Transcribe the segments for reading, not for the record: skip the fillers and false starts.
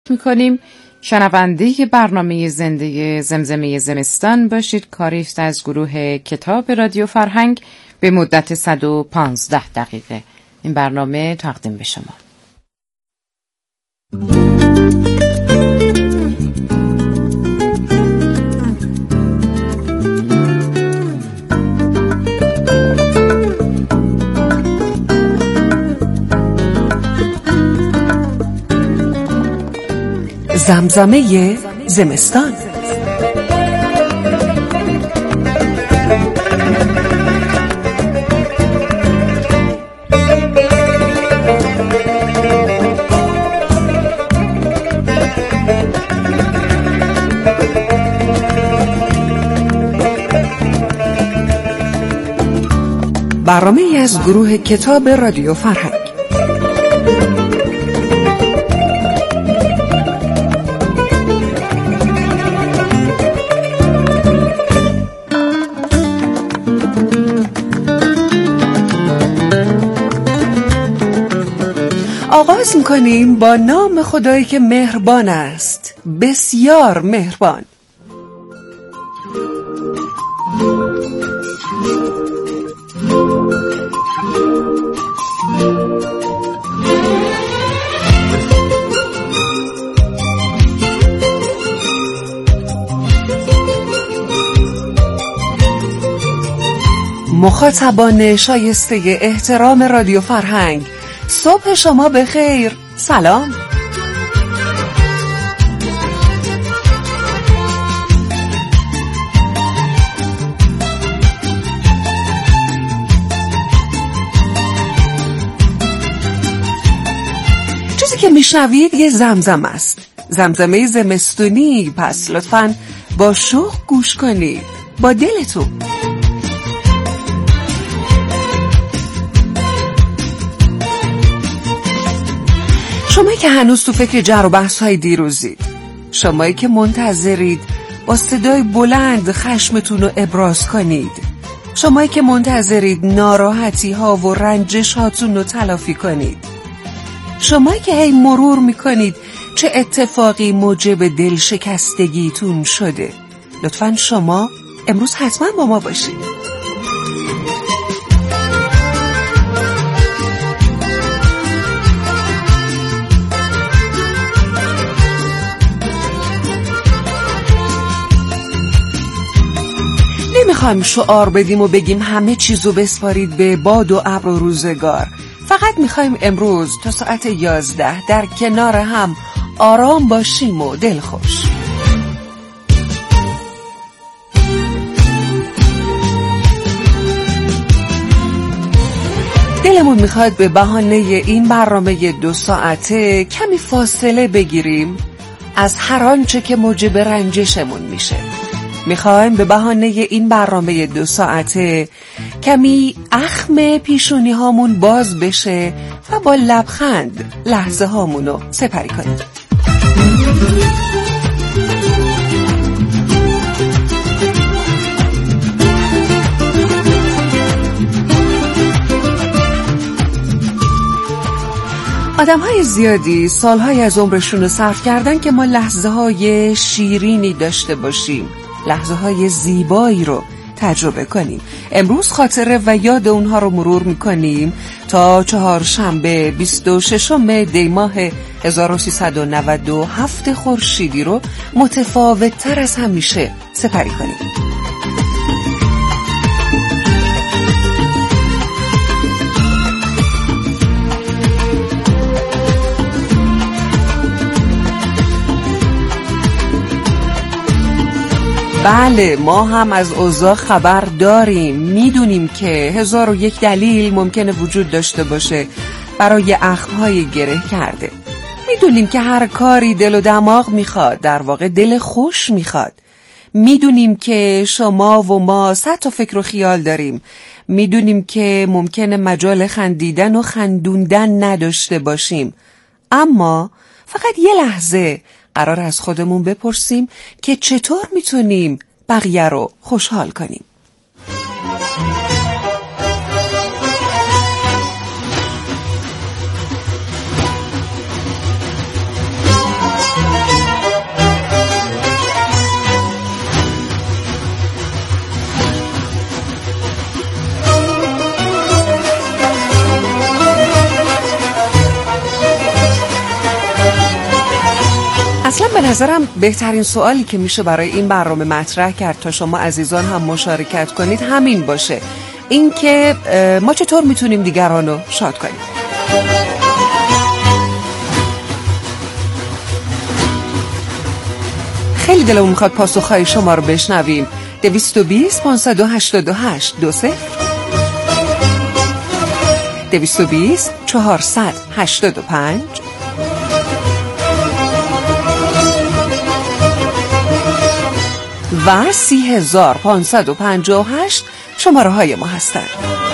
تاکید میکنیم شنونده برنامه زنده زمزمه زمستان باشید. کاری است از گروه کتاب رادیو فرهنگ به مدت 115 دقیقه. این برنامه تقدیم به شما. زمزمه زمستان. برنامه از گروه کتاب رادیو فرهنگ. آغاز می‌کنیم با نام خدایی که مهربان است، بسیار مهربان. مخاطبان شایسته احترام رادیو فرهنگ، صبح شما بخیر. سلام. چیزی که میشنوید یه زمزمه است، زمزمه زمستونی، پس لطفاً با شوق گوش کنید، با دلتون. شمایی که هنوز تو فکر جر و بحث های دیروزید، شمایی که منتظرید با صدای بلند خشمتون رو ابراز کنید، شمایی که منتظرید ناراحتی ها و رنجش هاتون رو تلافی کنید، شمایی که هی مرور میکنید چه اتفاقی موجب دل شکستگیتون شده، لطفاً شما امروز حتما با ما باشید. نمیخوایم شعار بدیم و بگیم همه چیزو بسپارید به باد و ابر و روزگار. فقط میخوایم امروز تا ساعت 11 در کنار هم آرام باشیم و دلخوش. دلمون میخواد به بهانه این برنامه 2 ساعته کمی فاصله بگیریم از هر آنچه که موجب رنجشمون میشه. میخوایم به بهانه این برنامه 2 ساعته کمی اخم پیشونی هامون باز بشه و با لبخند لحظه هامونو سپری کنیم. آدم‌های زیادی سالهای از عمرشون رو صرف کردن که ما لحظه‌های شیرینی داشته باشیم، لحظه‌های زیبایی رو تجربه کنیم. امروز خاطره و یاد اونها رو مرور می‌کنیم تا چهارشنبه 26 دی ماه 1397 خورشیدی رو متفاوت‌تر از همیشه سپری کنیم. بله، ما هم از اوضاع خبر داریم. میدونیم که 1001 دلیل ممکنه وجود داشته باشه برای اخم‌های گره کرده. میدونیم که هر کاری دل و دماغ میخواد، در واقع دل خوش میخواد. میدونیم که شما و ما 100 تا فکر و خیال داریم. میدونیم که ممکنه مجال خندیدن و خندوندن نداشته باشیم. اما فقط یه لحظه قرار از خودمون بپرسیم که چطور میتونیم بقیه رو خوشحال کنیم. اصلا به نظرم بهترین سوالی که میشه برای این برنامه مطرح کرد تا شما عزیزان هم مشارکت کنید همین باشه، این که ما چطور میتونیم دیگران رو شاد کنیم. خیلی دلمون میخواد پاسخهای شما رو بشنویم. 220 588 20 220 485 و 30558 شماره های ما هستند.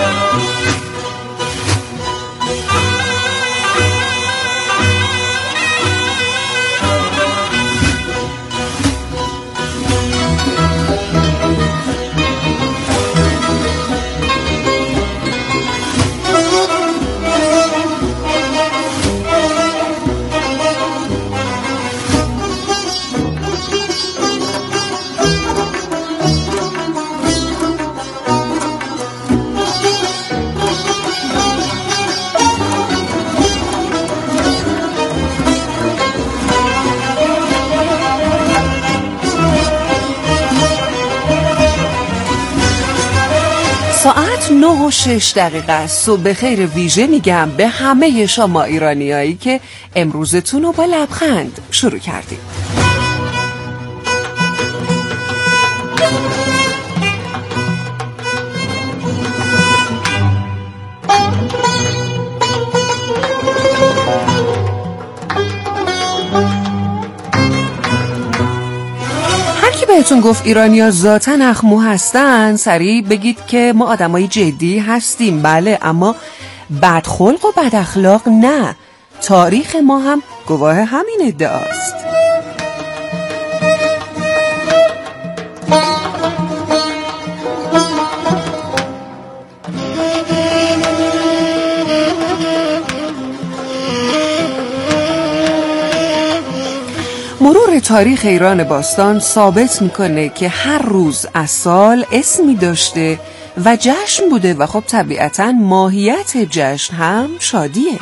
ساعت 9:06 است. صبح خیر ویژه میگم به همه شما ایرانیایی که امروزتون رو با لبخند شروع کردید. بهتون گفت ایرانی‌ها ذاتاً اخمو هستن، سریع بگید که ما آدمای جدی هستیم. بله، اما بدخلق و بد اخلاق نه. تاریخ ما هم گواه همین ادعاست. مرور تاریخ ایران باستان ثابت میکنه که هر روز از سال اسمی داشته و جشن بوده و خب طبیعتاً ماهیت جشن هم شادیه.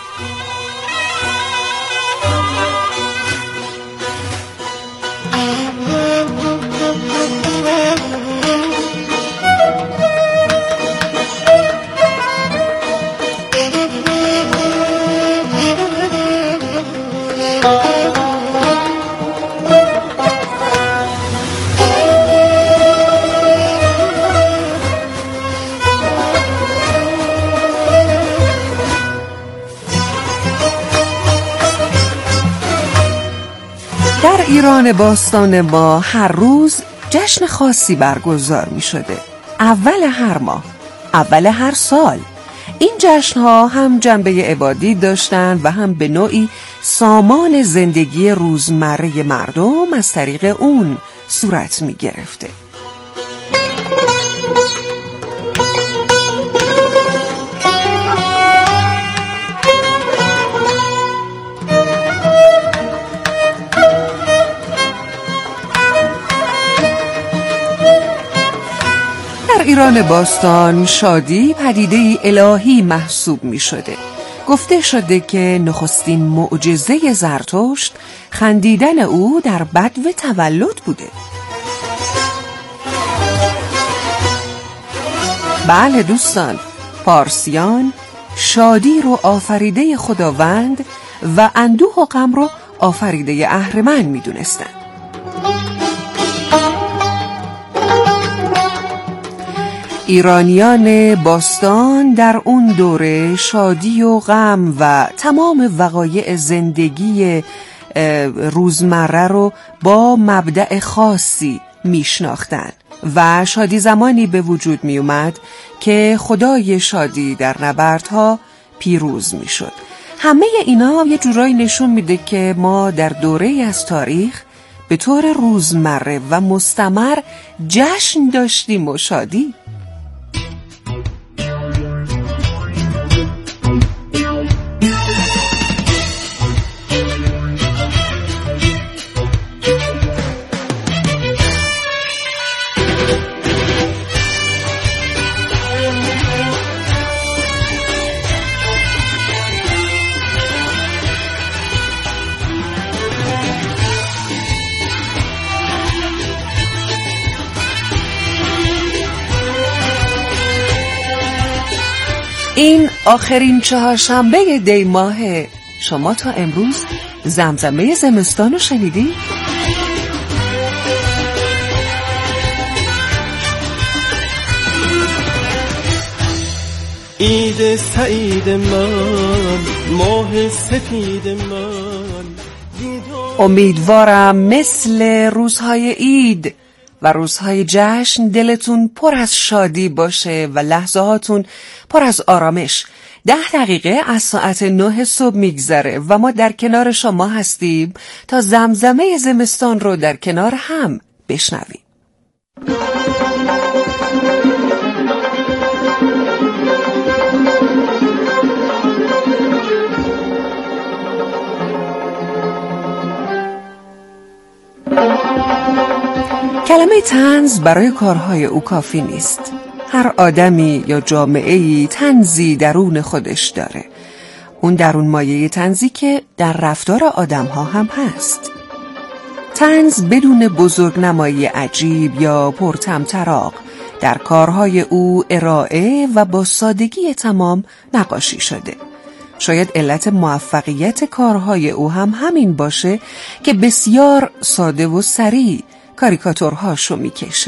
در ایران باستان ما هر روز جشن خاصی برگزار می شده. اول هر ماه، اول هر سال. این جشن ها هم جنبه عبادی داشتن و هم به نوعی سامان زندگی روزمره مردم از طریق اون صورت می گرفته. ایران باستان شادی پدیده الهی محسوب می شده. گفته شده که نخستین معجزه زرتشت خندیدن او در بدو تولد بوده. بله دوستان، پارسیان شادی رو آفریده خداوند و اندوه و غم رو آفریده اهرمن می دونستن. ایرانیان باستان در اون دوره شادی و غم و تمام وقایع زندگی روزمره رو با مبدأ خاصی میشناختن و شادی زمانی به وجود می اومد که خدای شادی در نبردها پیروز می شد. همه اینا یه جورایی نشون میده که ما در دوره از تاریخ به طور روزمره و مستمر جشن داشتیم و شادی. این آخرین چهارشنبه دی ماهه. شما تا امروز زمزمه زمستان رو شنیدی؟ عید سعید من، ماه سفید من. امیدوارم مثل روزهای عید و روزهای جشن دلتون پر از شادی باشه و لحظه هاتون پر از آرامش. 10 دقیقه از ساعت 9 صبح میگذره و ما در کنار شما هستیم تا زمزمه زمستان رو در کنار هم بشنویم. کلمه طنز برای کارهای او کافی نیست. هر آدمی یا جامعه‌ای طنزی درون خودش داره. اون درون مایه طنزی که در رفتار آدم‌ها هم هست. طنز بدون بزرگنمایی عجیب یا پرطمطراق در کارهای او ارائه و با سادگی تمام نقاشی شده. شاید علت موفقیت کارهای او هم همین باشه که بسیار ساده و سریع کاریکاتورهاشو میکشه.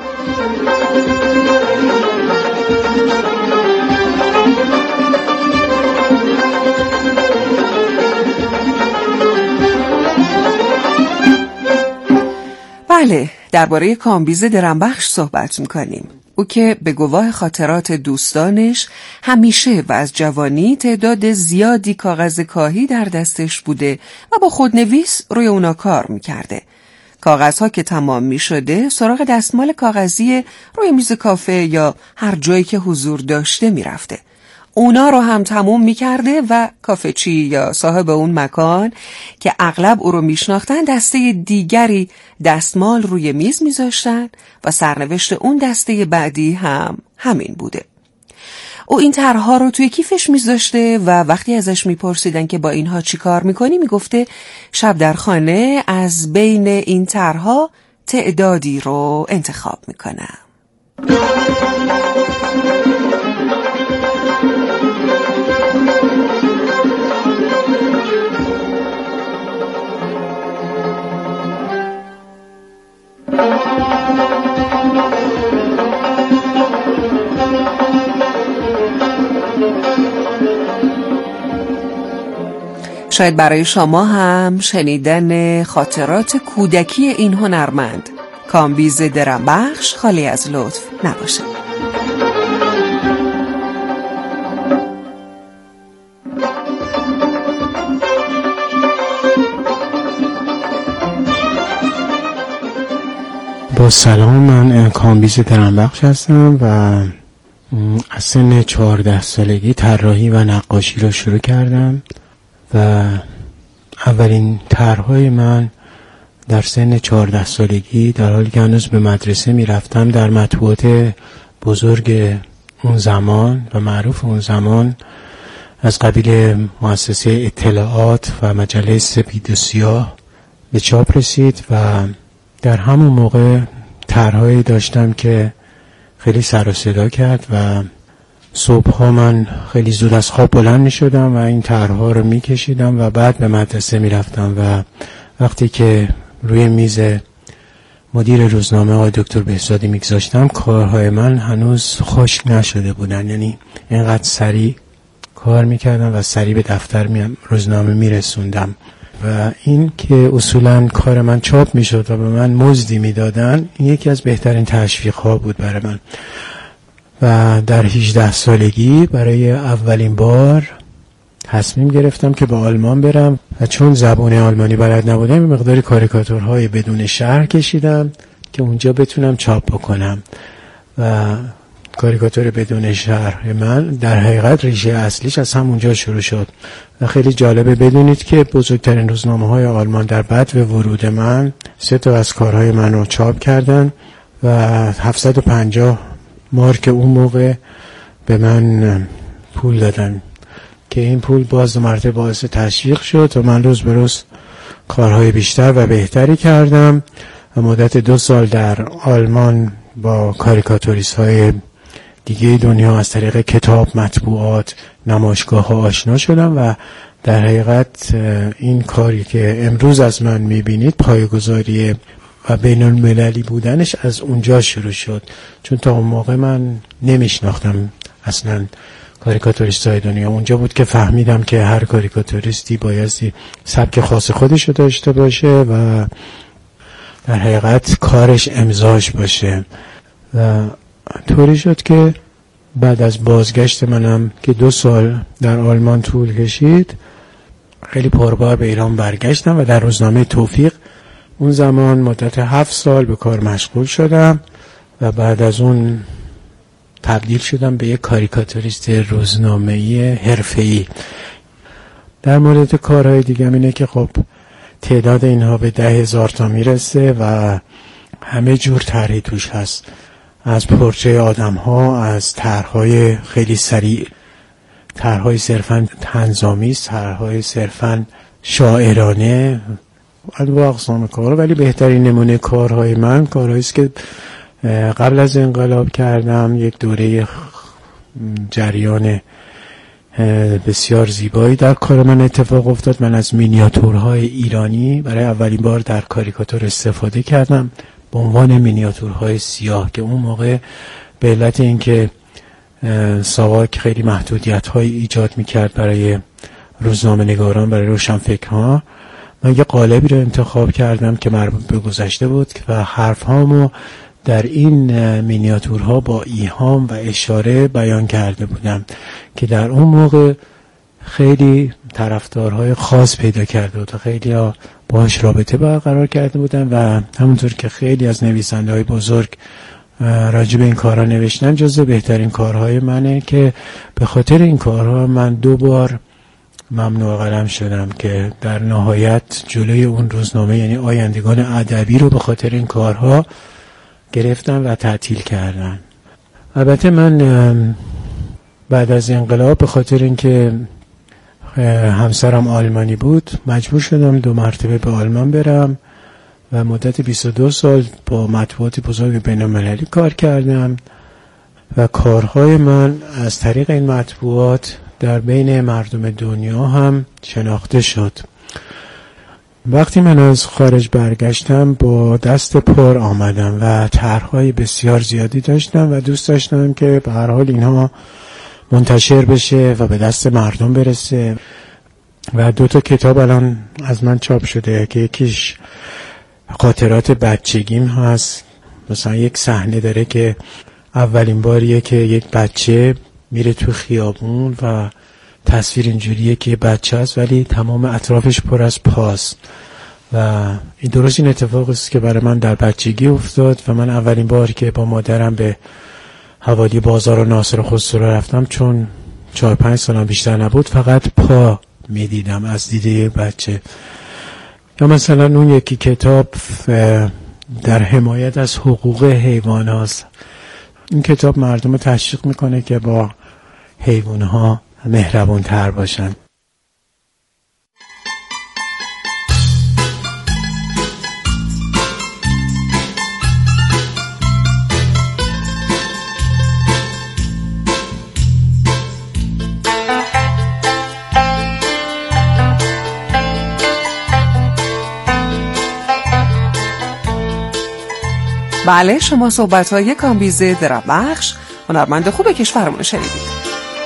بله، درباره کامبیز درنبخش صحبت میکنیم. او که به گواه خاطرات دوستانش همیشه و از جوانی تعداد زیادی کاغذ کاهی در دستش بوده و با خودنویس روی اونا کار میکرده. کاغذها که تمام می شده سراغ دستمال کاغذی روی میز کافه یا هر جایی که حضور داشته می رفته. اونا رو هم تموم می کرده و کافه چی یا صاحب اون مکان که اغلب او رو می شناختن دسته دیگری دستمال روی میز می زاشتن و سرنوشت اون دسته بعدی هم همین بوده. او این طرح‌ها رو توی کیفش می‌ذاشته و وقتی ازش می‌پرسیدن که با اینها چی کار می‌کنی میگفته شب در خانه از بین این طرح‌ها تعدادی رو انتخاب می‌کنم. شاید برای شما هم شنیدن خاطرات کودکی این هنرمند کامبیز درنبخش خالی از لطف نباشه. با سلام، من کامبیز درنبخش هستم و از سن 14 سالگی طراحی و نقاشی رو شروع کردم و اولین طرح‌های من در سن 14 سالگی در حالی که هنوز به مدرسه می رفتم در مطبوعات بزرگ اون زمان و معروف اون زمان از قبیل مؤسسه اطلاعات و مجله سپید و سیاه به چاپ رسید و در همون موقع طرح‌هایی داشتم که خیلی سر و صدا کرد و صبح‌ها من خیلی زود از خواب بلند می‌شدم و این طرح‌ها رو می‌کشیدم و بعد به مدرسه می‌رفتم و وقتی که روی میز مدیر روزنامه آقای دکتر بهزادی می‌گذاشتم کارهای من هنوز خشک نشده بودن، یعنی اینقدر سریع کار می‌کردم و سریع به دفتر روزنامه می‌رسوندم و این که اصولاً کار من چاپ می‌شد و به من مزدی می‌دادن این یکی از بهترین تشویق‌ها بود برای من. و در 18 سالگی برای اولین بار تصمیم گرفتم که به آلمان برم و چون زبان آلمانی بلد نبودم این مقداری کاریکاتورهای بدون شرح کشیدم که اونجا بتونم چاپ بکنم و کاریکاتور بدون شرح من در حقیقت ریشه اصلیش از همونجا شروع شد و خیلی جالبه بدونید که بزرگترین روزنامه‌های آلمان در بدو ورود من 3 تا از کارهای من رو چاپ کردن و 750 مارک اون موقع به من پول دادن که این پول باز مرتبه باعث تشویق شد و من روز به روز کارهای بیشتر و بهتری کردم و مدت 2 سال در آلمان با کاریکاتوریست های دیگه دنیا از طریق کتاب، مطبوعات، نمایشگاه ها آشنا شدم و در حقیقت این کاری که امروز از من میبینید پایه‌گذاری و بین المللی بودنش از اونجا شروع شد، چون تا اون موقع من نمیشناختم اصلا کاریکاتوریست های دنیا. اونجا بود که فهمیدم که هر کاریکاتوریستی بایستی سبک خاص خودش رو داشته باشه و در حقیقت کارش امضاش باشه و طوری شد که بعد از بازگشت منم که 2 سال در آلمان طول کشید، خیلی پربار به ایران برگشتم و در روزنامه توفیق اون زمان مدت 7 سال به کار مشغول شدم و بعد از اون تبدیل شدم به یک کاریکاتوریست روزنامه‌ای حرفه‌ای. در مورد کارهای دیگه اینه که خب تعداد اینها به 10,000 تا میرسه و همه جور طرحی توش هست، از پورتری آدم ها، از طرح‌های خیلی سریع، طرح‌های صرفاً طنزآمیز، طرح‌های صرفاً شاعرانه، انواع اقسام کار. ولی بهترین نمونه کارهای من کارهایی است که قبل از انقلاب کردم. یک دوره جریان بسیار زیبایی در کار من اتفاق افتاد. من از مینیاتورهای ایرانی برای اولین بار در کاریکاتور استفاده کردم به عنوان مینیاتورهای سیاه که اون موقع به علت اینکه ساواک خیلی محدودیت‌های ایجاد می‌کرد برای روزنامه نگاران، برای روشنفکرها، من یه قالبی رو انتخاب کردم که مربوط به گذشته بود و حرف‌هامو در این مینیاتورها با ایهام و اشاره بیان کرده بودم که در اون موقع خیلی طرفدارهای خاص پیدا کرده بود و خیلی ها باهاش رابطه برقرار کرده بودن و همونطور که خیلی از نویسنده‌های بزرگ راجع به این کارها نوشتن، جزو بهترین کارهای منه که به خاطر این کارها من 2 بار ممنوع قلم شدم که در نهایت جلوی اون روزنامه یعنی آیندگان ادبی رو به خاطر این کارها گرفتن و تعطیل کردن. البته من بعد از انقلاب به خاطر اینکه همسرم آلمانی بود مجبور شدم 2 مرتبه به آلمان برم و مدت 22 سال با مطبوعات بزرگ بین‌المللی کار کردم و کارهای من از طریق این مطبوعات در بین مردم دنیا هم شناخته شد. وقتی من از خارج برگشتم با دست پر آمدم و طرح‌های بسیار زیادی داشتم و دوست داشتم که به هر حال اینها منتشر بشه و به دست مردم برسه و 2 تا کتاب الان از من چاپ شده که یکیش خاطرات بچگیم هست. مثلا یک صحنه داره که اولین باریه که یک بچه میره تو خیابون و تصویر اینجوریه که بچه هست ولی تمام اطرافش پر از پاست و این درست این اتفاق است که برای من در بچگی افتاد و من اولین بار که با مادرم به حوالی بازار ناصر خسرو رفتم، چون 4-5 سالم بیشتر نبود، فقط پا میدیدم از دیده بچه. یا مثلا اون یکی کتاب در حمایت از حقوق حیوان هاست. این کتاب مردم رو تشویق میکنه که با حیوان ها مهربان تر باشن. بله، شما صحبت‌های کامبیز دربخش هنرمند خوب کشورمون شنیدید.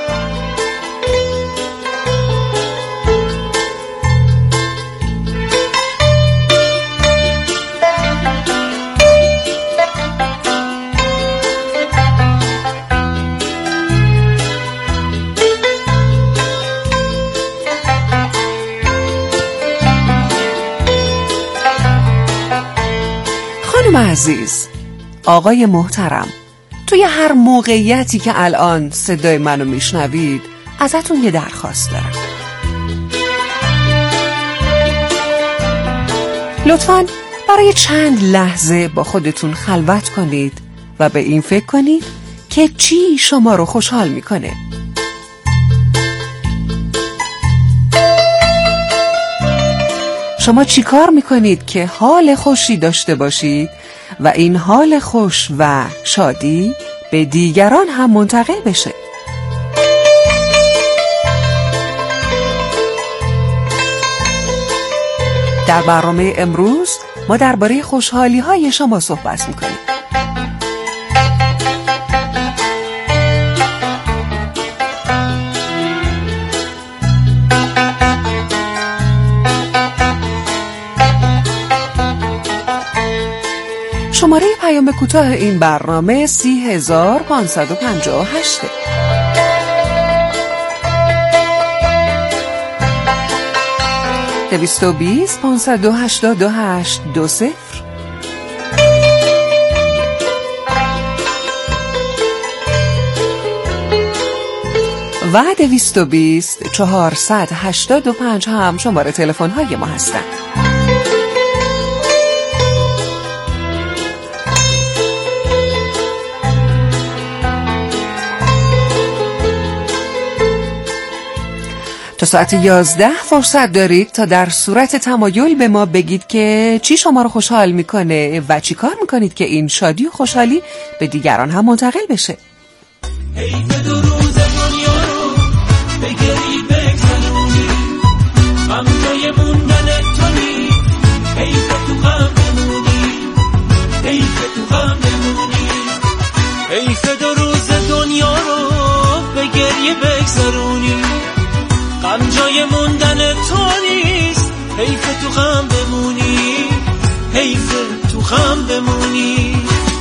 عزیز، آقای محترم، توی هر موقعیتی که الان صدای منو میشنوید ازتون یه درخواست دارم. لطفاً برای چند لحظه با خودتون خلوت کنید و به این فکر کنید که چی شما رو خوشحال میکنه. شما چی کار میکنید که حال خوشی داشته باشید و این حال خوش و شادی به دیگران هم منتقل بشه. در برنامه امروز ما درباره خوشحالی‌های شما صحبت می‌کنیم. شماره پیام کوتاه این برنامه 30558. دویست 528 و 220 485 هم شماره تلفن های ما هستند. تا ساعت 11 فرصت دارید تا در صورت تمایل به ما بگید که چی شما رو خوشحال میکنه و چی کار میکنید که این شادی و خوشحالی به دیگران هم منتقل بشه. حیف دو روز دنیا رو بگری بگذرونی، غم جای موندن تو نیست، حیف تو غم بمونی، حیف تو غم بمونی. حیف دو روز دنیا رو بگری بگذرونی، غم جای موندن تو نیست، حیف تو غم بمونی، حیف تو غم بمونی.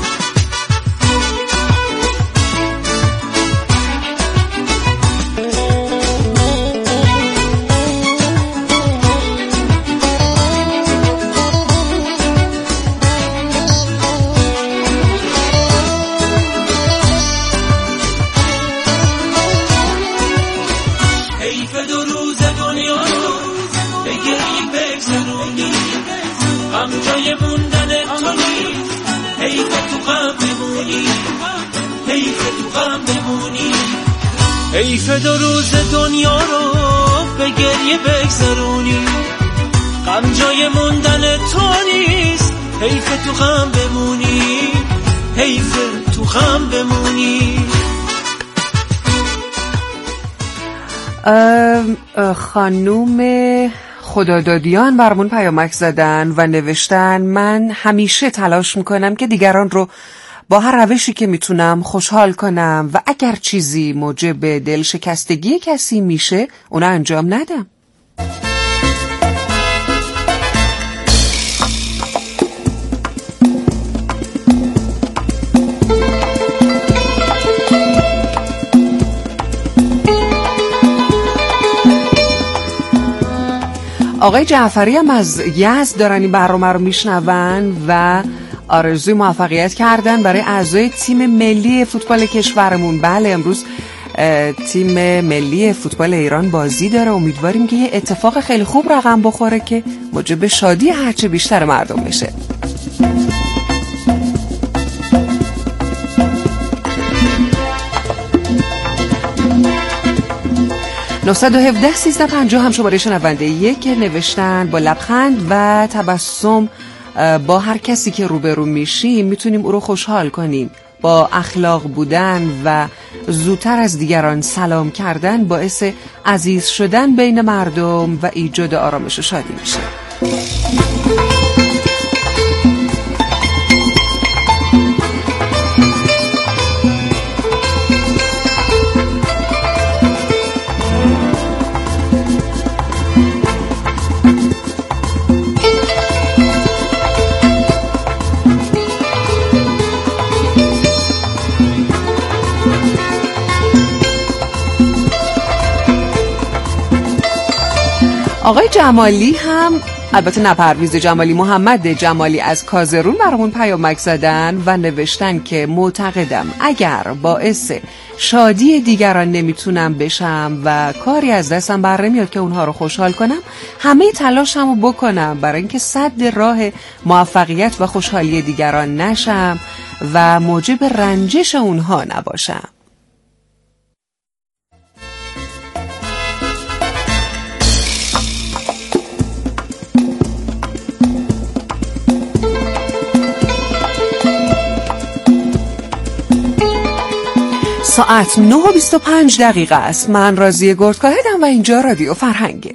حیف دو روز دنیا رو به گریه بگذرونی، غم جای موندن تو نیست، حیف تو غم بمونی، حیف تو غم بمونی. خانوم خدادادیان برامون پیامک زدن و نوشتن من همیشه تلاش میکنم که دیگران رو با هر روشی که میتونم خوشحال کنم و اگر چیزی موجب دل شکستگی کسی میشه اونو انجام ندم. آقای جعفری هم از یزد دارن این برنامه رو میشنون و آرزوی موفقیت کردن برای اعضای تیم ملی فوتبال کشورمون. بله امروز تیم ملی فوتبال ایران بازی داره، امیدواریم که یه اتفاق خیلی خوب رقم بخوره که موجب شادی هرچه بیشتر مردم بشه. 917 1350 هم شماره شنونده یک که نوشتن با لبخند و تبسم با هر کسی که روبرو میشیم میتونیم او رو خوشحال کنیم. با اخلاق بودن و زودتر از دیگران سلام کردن باعث عزیز شدن بین مردم و ایجاد آرامش و شادی میشه. آقای جمالی هم، البته نه پرویز جمالی، محمد جمالی از کازرون برامون پیامک زدن و نوشتن که معتقدم اگر باعث شادی دیگران نمیتونم بشم و کاری از دستم بر نمیاد که اونها رو خوشحال کنم، همه تلاشمو بکنم برای اینکه سد راه موفقیت و خوشحالی دیگران نشم و موجب رنجش اونها نباشم. ساعت 9:25 است. من راضیه گردکاهدم و اینجا رادیو فرهنگه.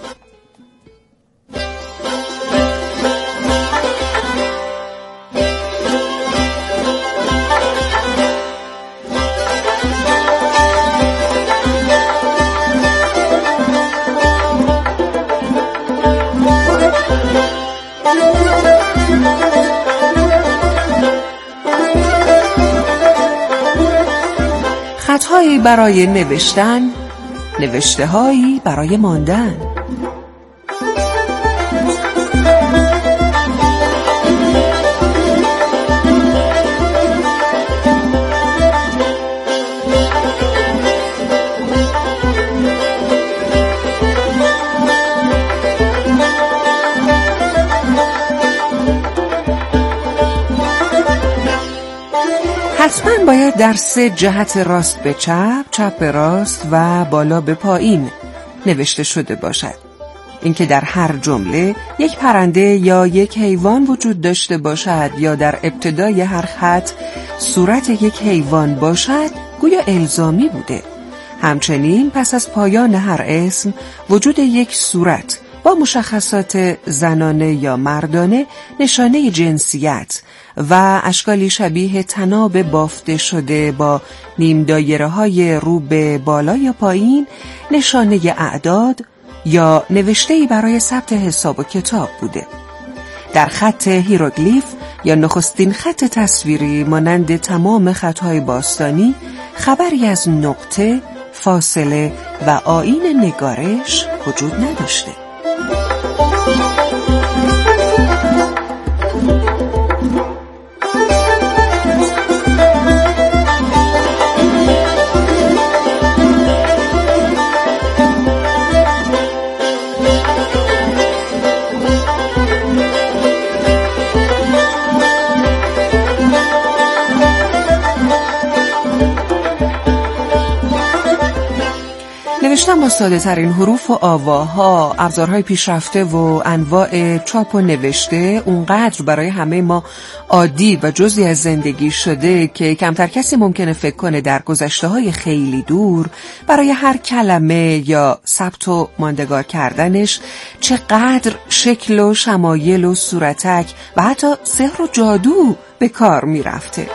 خطهایی برای نوشتن، نوشته‌هایی برای ماندن. حتما باید در 3 جهت راست به چپ، چپ به راست و بالا به پایین نوشته شده باشد. اینکه در هر جمله یک پرنده یا یک حیوان وجود داشته باشد یا در ابتدای هر خط صورت یک حیوان باشد گویا الزامی بوده. همچنین پس از پایان هر اسم وجود یک صورت با مشخصات زنانه یا مردانه، نشانه جنسیت و اشکالی شبیه طناب بافته شده با نیم دایره های رو به بالا یا پایین، نشانه اعداد یا نوشته‌ای برای ثبت حساب و کتاب بوده. در خط هیروگلیف یا نخستین خط تصویری مانند تمام خطهای باستانی خبری از نقطه، فاصله و آیین نگارش وجود نداشته. نوشتن با ساده ترین حروف و آواها، ابزارهای پیشرفته و انواع چاپ و نوشته اونقدر برای همه ما عادی و جزئی از زندگی شده که کمتر کسی ممکنه فکر کنه در گذشته‌های خیلی دور برای هر کلمه یا ثبت و ماندگار کردنش چقدر شکل و شمایل و صورتک و حتی سحر و جادو به کار میرفته.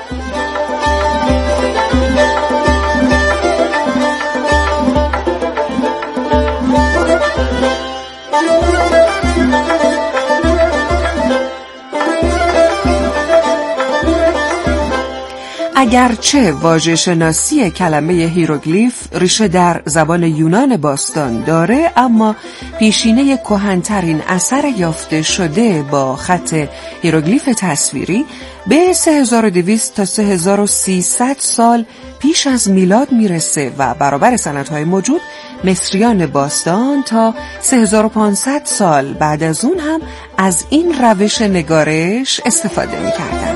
اگرچه واژه شناسی کلمه هیروگلیف ریشه در زبان یونان باستان داره، اما پیشینه کهن‌ترین اثر یافته شده با خط هیروگلیف تصویری به 3200 تا 3300 سال پیش از میلاد میرسه و برابر سندهای موجود مصریان باستان تا 3500 سال بعد از اون هم از این روش نگارش استفاده میکردن.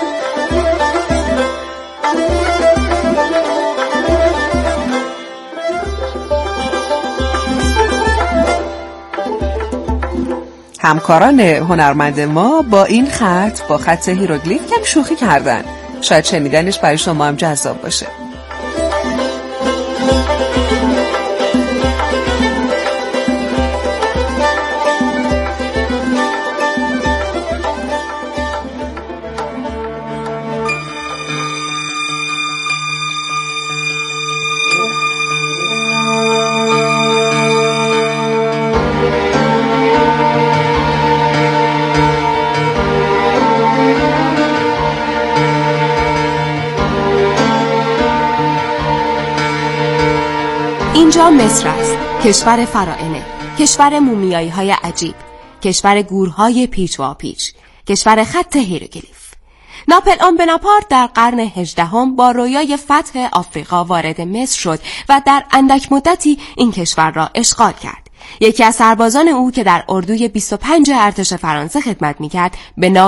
همکاران هنرمند ما با این خط، با خط هیروگلیف کم شوخی کردن. شاید شنیدنش برای شما هم جذاب باشه. اینجا مصر است، کشور فراعنه، کشور مومیایی های عجیب، کشور گورهای پیچ و پیچ، کشور خط هیروگلیف. ناپلئون بناپارت در قرن 18 با رویای فتح آفریقا وارد مصر شد و در اندک مدتی این کشور را اشغال کرد. یکی از سربازان او که در اردوی 25 ارتش فرانسه خدمت می‌کرد به